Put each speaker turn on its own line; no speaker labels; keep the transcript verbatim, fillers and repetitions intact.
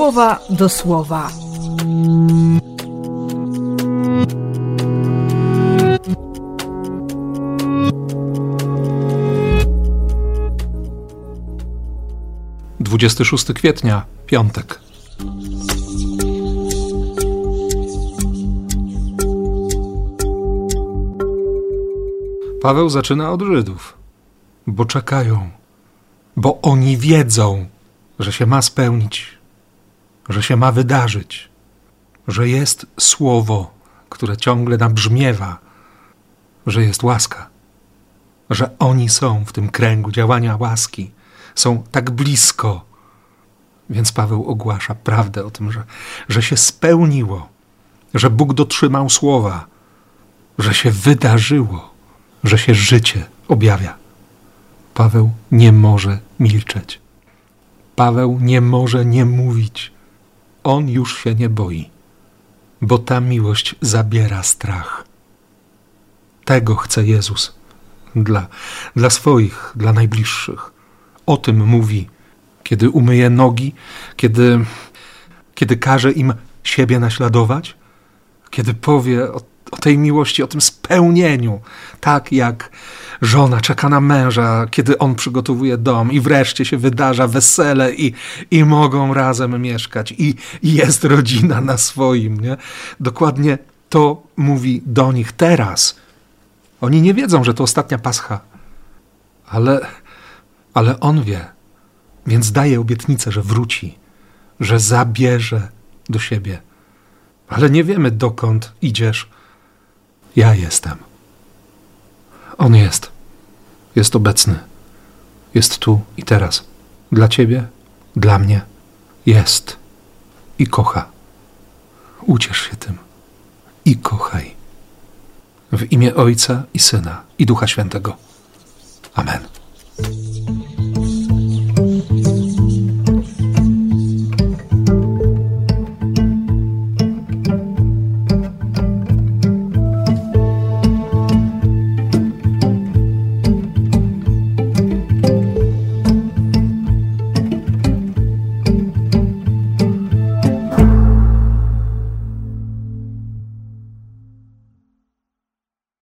słowa do słowa.
dwudziestego szóstego kwietnia, piątek. Paweł zaczyna od Żydów, bo czekają, bo oni wiedzą, że się ma spełnić, że się ma wydarzyć, że jest słowo, które ciągle nabrzmiewa, że jest łaska, że oni są w tym kręgu działania łaski, są tak blisko. Więc Paweł ogłasza prawdę o tym, że, że się spełniło, że Bóg dotrzymał słowa, że się wydarzyło, że się życie objawia. Paweł nie może milczeć. Paweł nie może nie mówić. On już się nie boi, bo ta miłość zabiera strach. Tego chce Jezus dla, dla swoich, dla najbliższych. O tym mówi, kiedy umyje nogi, kiedy, kiedy każe im siebie naśladować, kiedy powie o, o tej miłości, o tym spełnieniu, tak jak żona czeka na męża, kiedy on przygotowuje dom i wreszcie się wydarza wesele i, i mogą razem mieszkać i, i jest rodzina na swoim, nie? Dokładnie to mówi do nich teraz. Oni nie wiedzą, że to ostatnia Pascha, ale, ale on wie, więc daje obietnicę, że wróci, że zabierze do siebie. Ale nie wiemy, dokąd idziesz. Ja jestem. On jest. Jest obecny. Jest tu i teraz. Dla ciebie, dla mnie. Jest. I kocha. Uciesz się tym. I kochaj. W imię Ojca i Syna i Ducha Świętego.